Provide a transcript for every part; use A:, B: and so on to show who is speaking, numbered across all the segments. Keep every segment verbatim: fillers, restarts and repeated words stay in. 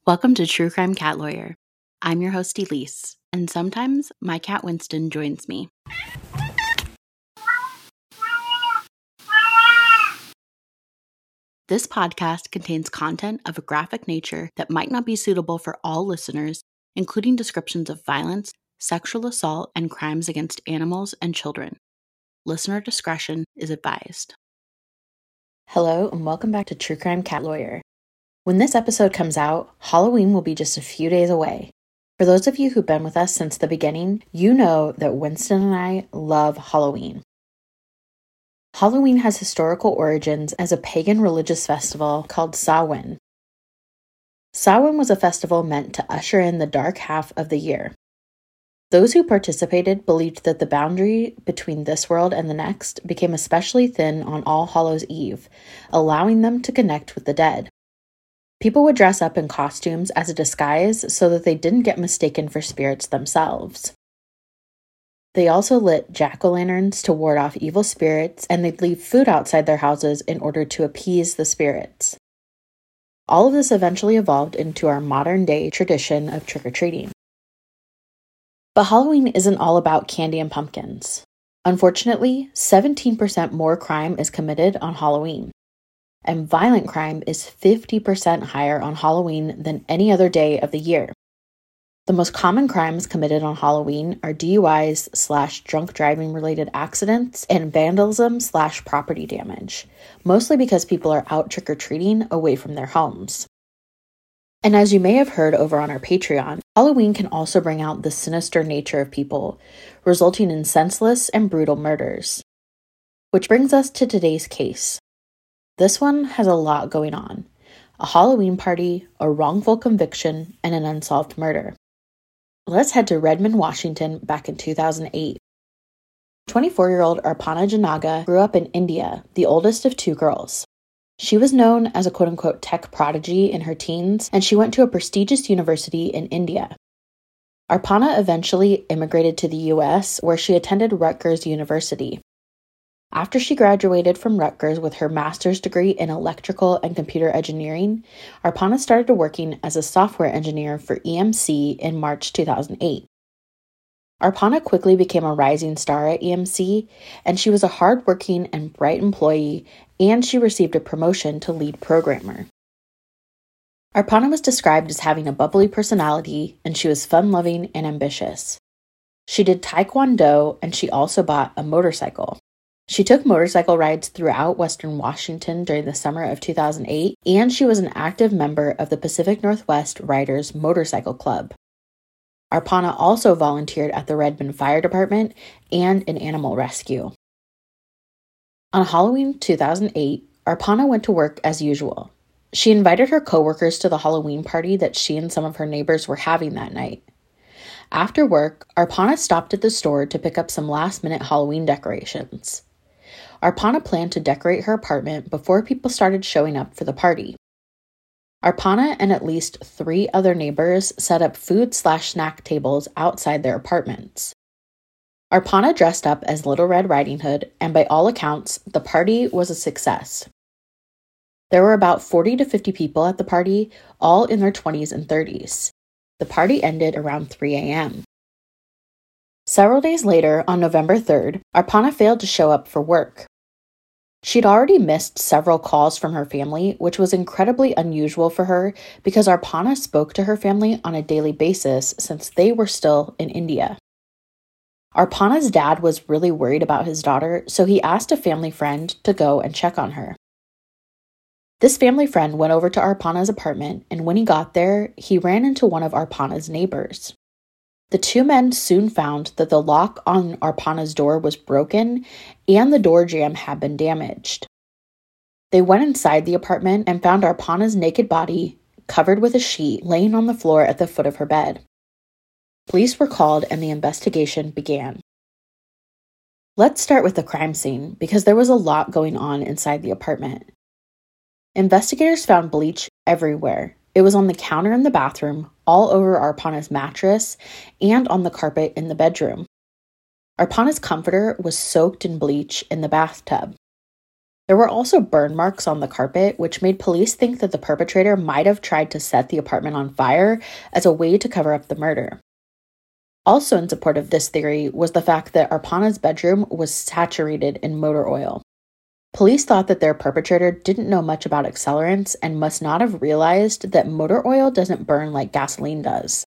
A: Welcome to True Crime Cat Lawyer. I'm your host, Elise, and sometimes my cat Winston joins me. This podcast contains content of a graphic nature that might not be suitable for all listeners, including descriptions of violence, sexual assault, and crimes against animals and children. Listener discretion is advised. Hello, and welcome back to True Crime Cat Lawyer. When this episode comes out, Halloween will be just a few days away. For those of you who've been with us since the beginning, you know that Winston and I love Halloween. Halloween has historical origins as a pagan religious festival called Samhain. Samhain was a festival meant to usher in the dark half of the year. Those who participated believed that the boundary between this world and the next became especially thin on All Hallows' Eve, allowing them to connect with the dead. People would dress up in costumes as a disguise so that they didn't get mistaken for spirits themselves. They also lit jack-o'-lanterns to ward off evil spirits, and they'd leave food outside their houses in order to appease the spirits. All of this eventually evolved into our modern-day tradition of trick-or-treating. But Halloween isn't all about candy and pumpkins. Unfortunately, seventeen percent more crime is committed on Halloween. And violent crime is fifty percent higher on Halloween than any other day of the year. The most common crimes committed on Halloween are D U Is slash drunk driving related accidents and vandalism slash property damage, mostly because people are out trick-or-treating away from their homes. And as you may have heard over on our Patreon, Halloween can also bring out the sinister nature of people, resulting in senseless and brutal murders. Which brings us to today's case. This one has a lot going on. A Halloween party, a wrongful conviction, and an unsolved murder. Let's head to Redmond, Washington back in two thousand eight. twenty-four-year-old Arpana Janaga grew up in India, the oldest of two girls. She was known as a quote-unquote tech prodigy in her teens, and she went to a prestigious university in India. Arpana eventually immigrated to the U S, where she attended Rutgers University. After she graduated from Rutgers with her master's degree in electrical and computer engineering, Arpana started working as a software engineer for E M C in March two thousand eight. Arpana quickly became a rising star at E M C, and she was a hardworking and bright employee, and she received a promotion to lead programmer. Arpana was described as having a bubbly personality, and she was fun-loving and ambitious. She did Taekwondo, and she also bought a motorcycle. She took motorcycle rides throughout Western Washington during the summer of two thousand eight, and she was an active member of the Pacific Northwest Riders Motorcycle Club. Arpana also volunteered at the Redmond Fire Department and in animal rescue. On Halloween two thousand eight, Arpana went to work as usual. She invited her coworkers to the Halloween party that she and some of her neighbors were having that night. After work, Arpana stopped at the store to pick up some last-minute Halloween decorations. Arpana planned to decorate her apartment before people started showing up for the party. Arpana and at least three other neighbors set up food slash snack tables outside their apartments. Arpana dressed up as Little Red Riding Hood, and by all accounts, the party was a success. There were about forty to fifty people at the party, all in their twenties and thirties. The party ended around three a.m. Several days later, on November third, Arpana failed to show up for work. She'd already missed several calls from her family, which was incredibly unusual for her because Arpana spoke to her family on a daily basis since they were still in India. Arpana's dad was really worried about his daughter, so he asked a family friend to go and check on her. This family friend went over to Arpana's apartment, and when he got there, he ran into one of Arpana's neighbors. The two men soon found that the lock on Arpana's door was broken and the door jamb had been damaged. They went inside the apartment and found Arpana's naked body, covered with a sheet, laying on the floor at the foot of her bed. Police were called and the investigation began. Let's start with the crime scene because there was a lot going on inside the apartment. Investigators found bleach everywhere. It was on the counter in the bathroom, all over Arpana's mattress, and on the carpet in the bedroom. Arpana's comforter was soaked in bleach in the bathtub. There were also burn marks on the carpet, which made police think that the perpetrator might have tried to set the apartment on fire as a way to cover up the murder. Also in support of this theory was the fact that Arpana's bedroom was saturated in motor oil. Police thought that their perpetrator didn't know much about accelerants and must not have realized that motor oil doesn't burn like gasoline does.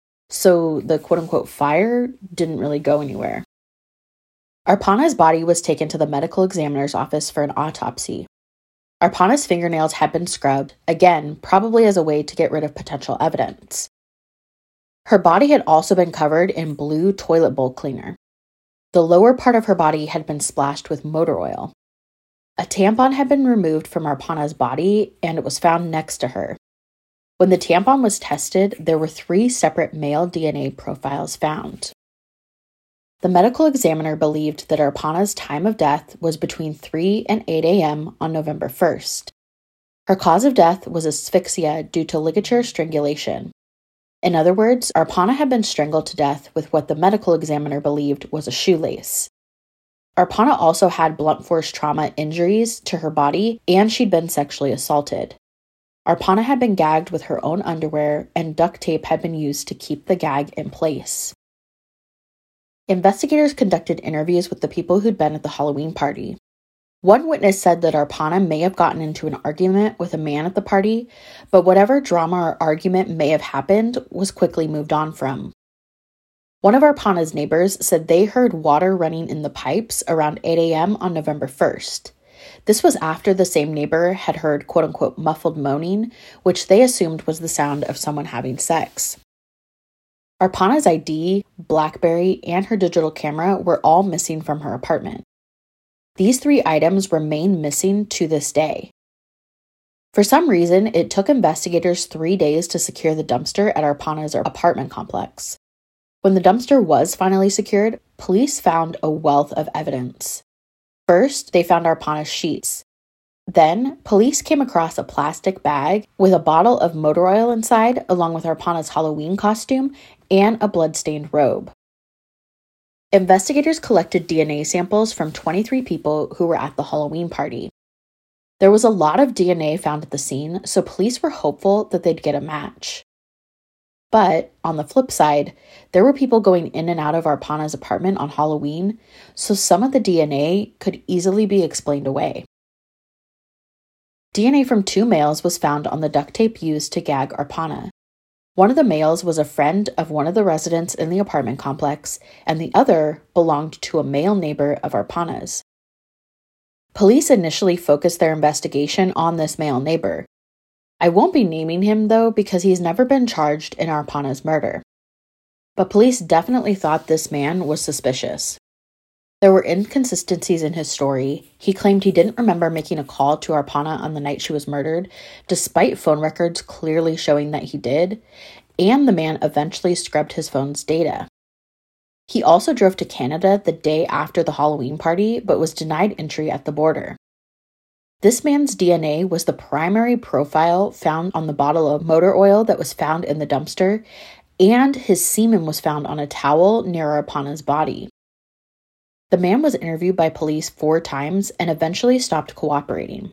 A: So the quote-unquote fire didn't really go anywhere. Arpana's body was taken to the medical examiner's office for an autopsy. Arpana's fingernails had been scrubbed, again, probably as a way to get rid of potential evidence. Her body had also been covered in blue toilet bowl cleaner. The lower part of her body had been splashed with motor oil. A tampon had been removed from Arpana's body, and it was found next to her. When the tampon was tested, there were three separate male D N A profiles found. The medical examiner believed that Arpana's time of death was between three and eight a.m. on November first. Her cause of death was asphyxia due to ligature strangulation. In other words, Arpana had been strangled to death with what the medical examiner believed was a shoelace. Arpana also had blunt force trauma injuries to her body, and she'd been sexually assaulted. Arpana had been gagged with her own underwear, and duct tape had been used to keep the gag in place. Investigators conducted interviews with the people who'd been at the Halloween party. One witness said that Arpana may have gotten into an argument with a man at the party, but whatever drama or argument may have happened was quickly moved on from. One of Arpana's neighbors said they heard water running in the pipes around eight a.m. on November first. This was after the same neighbor had heard quote-unquote muffled moaning, which they assumed was the sound of someone having sex. Arpana's I D, BlackBerry, and her digital camera were all missing from her apartment. These three items remain missing to this day. For some reason, it took investigators three days to secure the dumpster at Arpana's apartment complex. When the dumpster was finally secured, police found a wealth of evidence. First, they found Arpana's sheets. Then, police came across a plastic bag with a bottle of motor oil inside, along with Arpana's Halloween costume and a blood-stained robe. Investigators collected D N A samples from twenty-three people who were at the Halloween party. There was a lot of D N A found at the scene, so police were hopeful that they'd get a match. But, on the flip side, there were people going in and out of Arpana's apartment on Halloween, so some of the D N A could easily be explained away. D N A from two males was found on the duct tape used to gag Arpana. One of the males was a friend of one of the residents in the apartment complex, and the other belonged to a male neighbor of Arpana's. Police initially focused their investigation on this male neighbor. I won't be naming him, though, because he's never been charged in Arpana's murder. But police definitely thought this man was suspicious. There were inconsistencies in his story. He claimed he didn't remember making a call to Arpana on the night she was murdered, despite phone records clearly showing that he did, and the man eventually scrubbed his phone's data. He also drove to Canada the day after the Halloween party, but was denied entry at the border. This man's D N A was the primary profile found on the bottle of motor oil that was found in the dumpster, and his semen was found on a towel near Arpana's body. The man was interviewed by police four times and eventually stopped cooperating.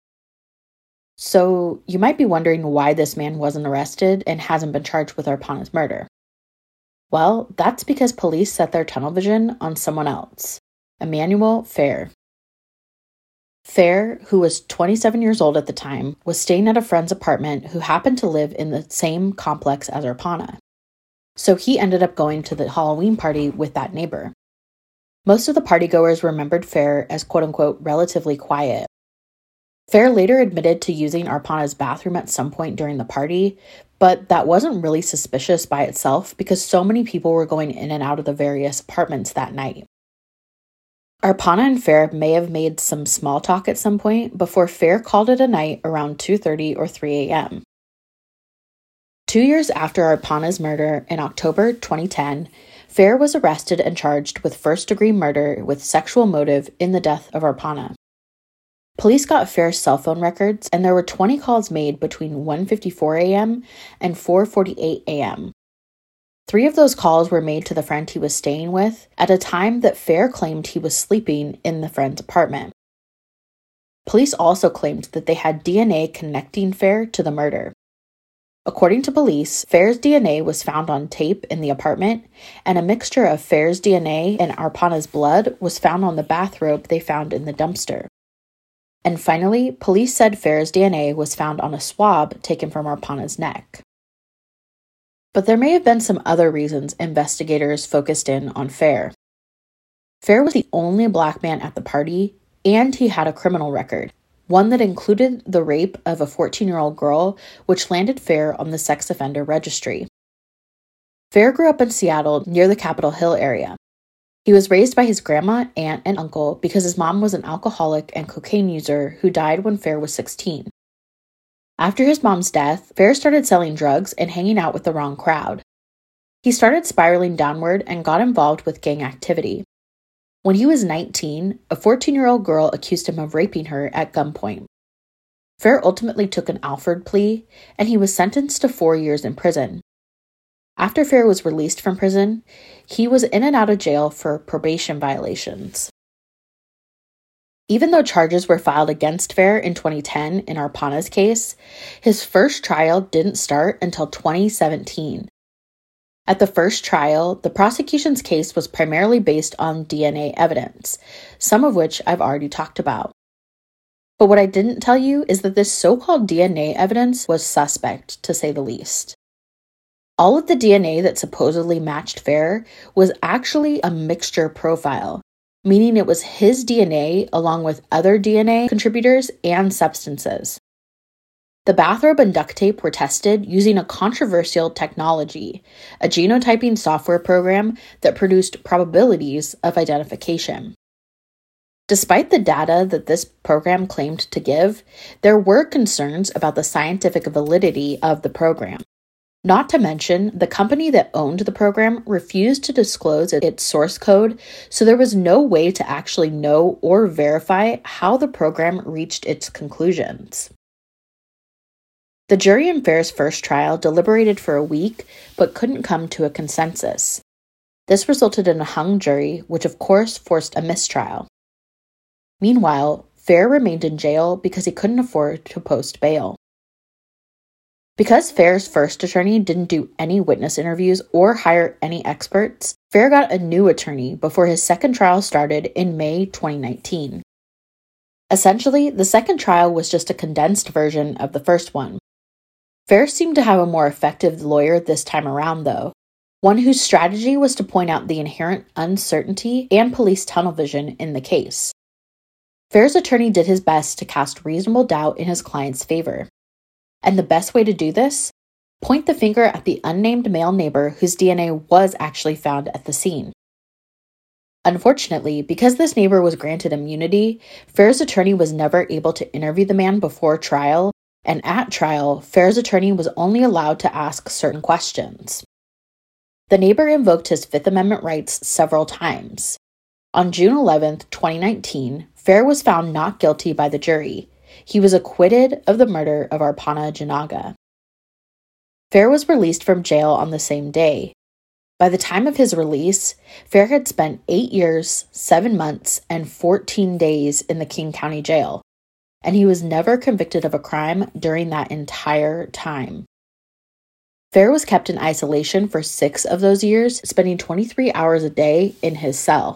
A: So, you might be wondering why this man wasn't arrested and hasn't been charged with Arpana's murder. Well, that's because police set their tunnel vision on someone else, Emmanuel Fair. Fair, who was twenty-seven years old at the time, was staying at a friend's apartment who happened to live in the same complex as Arpana. So he ended up going to the Halloween party with that neighbor. Most of the partygoers remembered Fair as quote-unquote relatively quiet. Fair later admitted to using Arpana's bathroom at some point during the party, but that wasn't really suspicious by itself because so many people were going in and out of the various apartments that night. Arpana and Fair may have made some small talk at some point before Fair called it a night around two thirty or three a.m. Two years after Arpana's murder in October twenty ten, Fair was arrested and charged with first-degree murder with sexual motive in the death of Arpana. Police got Fair's cell phone records, and there were twenty calls made between one fifty-four a.m. and four forty-eight a.m. Three of those calls were made to the friend he was staying with at a time that Fair claimed he was sleeping in the friend's apartment. Police also claimed that they had D N A connecting Fair to the murder. According to police, Fair's D N A was found on tape in the apartment, and a mixture of Fair's D N A and Arpana's blood was found on the bathrobe they found in the dumpster. And finally, police said Fair's D N A was found on a swab taken from Arpana's neck. But there may have been some other reasons investigators focused in on Fair. Fair was the only black man at the party, and he had a criminal record, one that included the rape of a fourteen-year-old girl, which landed Fair on the sex offender registry. Fair grew up in Seattle near the Capitol Hill area. He was raised by his grandma, aunt, and uncle because his mom was an alcoholic and cocaine user who died when Fair was sixteen. After his mom's death, Fair started selling drugs and hanging out with the wrong crowd. He started spiraling downward and got involved with gang activity. When he was nineteen, a fourteen-year-old girl accused him of raping her at gunpoint. Fair ultimately took an Alford plea, and he was sentenced to four years in prison. After Fair was released from prison, he was in and out of jail for probation violations. Even though charges were filed against Fair in twenty ten in Arpana's case, his first trial didn't start until twenty seventeen. At the first trial, the prosecution's case was primarily based on D N A evidence, some of which I've already talked about. But what I didn't tell you is that this so-called D N A evidence was suspect, to say the least. All of the D N A that supposedly matched Fair was actually a mixture profile, meaning it was his D N A along with other D N A contributors and substances. The bathrobe and duct tape were tested using a controversial technology, a genotyping software program that produced probabilities of identification. Despite the data that this program claimed to give, there were concerns about the scientific validity of the program. Not to mention, the company that owned the program refused to disclose its source code, so there was no way to actually know or verify how the program reached its conclusions. The jury in Fair's first trial deliberated for a week, but couldn't come to a consensus. This resulted in a hung jury, which of course forced a mistrial. Meanwhile, Fair remained in jail because he couldn't afford to post bail. Because Fair's first attorney didn't do any witness interviews or hire any experts, Fair got a new attorney before his second trial started in May twenty nineteen. Essentially, the second trial was just a condensed version of the first one. Fair seemed to have a more effective lawyer this time around, though, one whose strategy was to point out the inherent uncertainty and police tunnel vision in the case. Fair's attorney did his best to cast reasonable doubt in his client's favor. And the best way to do this? Point the finger at the unnamed male neighbor whose D N A was actually found at the scene. Unfortunately, because this neighbor was granted immunity, Fair's attorney was never able to interview the man before trial, and at trial, Fair's attorney was only allowed to ask certain questions. The neighbor invoked his Fifth Amendment rights several times. On June eleventh, twenty nineteen, Fair was found not guilty by the jury. He was acquitted of the murder of Arpana Janaga. Fair was released from jail on the same day. By the time of his release, Fair had spent eight years, seven months, and fourteen days in the King County Jail, and he was never convicted of a crime during that entire time. Fair was kept in isolation for six of those years, spending twenty-three hours a day in his cell.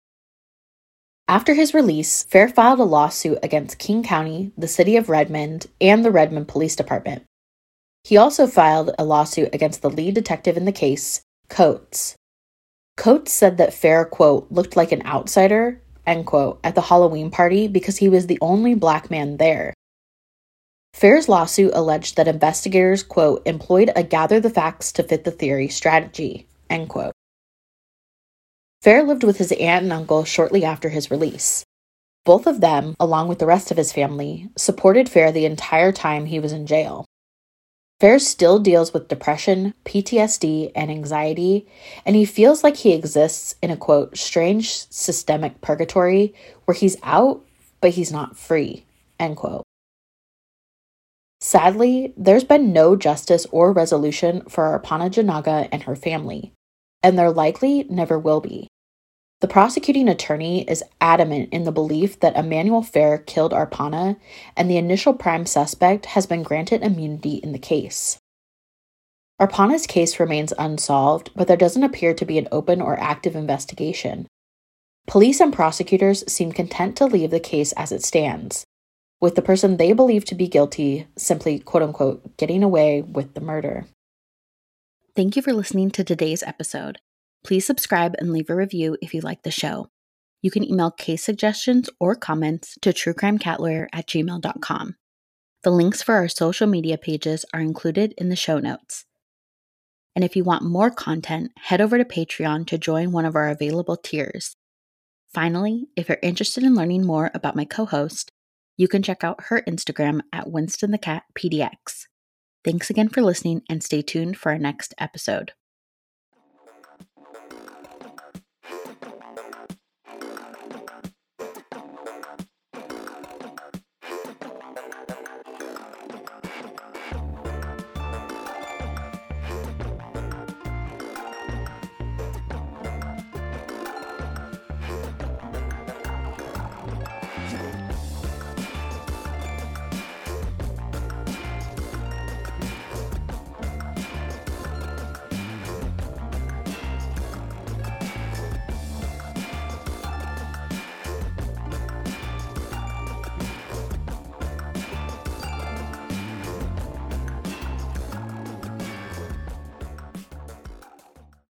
A: After his release, Fair filed a lawsuit against King County, the city of Redmond, and the Redmond Police Department. He also filed a lawsuit against the lead detective in the case, Coates. Coates said that Fair, quote, looked like an outsider, end quote, at the Halloween party because he was the only black man there. Fair's lawsuit alleged that investigators, quote, employed a gather the facts to fit the theory strategy, end quote. Fair lived with his aunt and uncle shortly after his release. Both of them, along with the rest of his family, supported Fair the entire time he was in jail. Fair still deals with depression, P T S D, and anxiety, and he feels like he exists in a, quote, strange systemic purgatory where he's out, but he's not free, end quote. Sadly, there's been no justice or resolution for Arpana Janaga and her family, and there likely never will be. The prosecuting attorney is adamant in the belief that Emmanuel Fair killed Arpana, and the initial prime suspect has been granted immunity in the case. Arpana's case remains unsolved, but there doesn't appear to be an open or active investigation. Police and prosecutors seem content to leave the case as it stands, with the person they believe to be guilty simply, quote-unquote, getting away with the murder. Thank you for listening to today's episode. Please subscribe and leave a review if you like the show. You can email case suggestions or comments to truecrimecatLawyer at gmail dot com. The links for our social media pages are included in the show notes. And if you want more content, head over to Patreon to join one of our available tiers. Finally, if you're interested in learning more about my co-host, you can check out her Instagram at Winston the Cat P D X. Thanks again for listening and stay tuned for our next episode.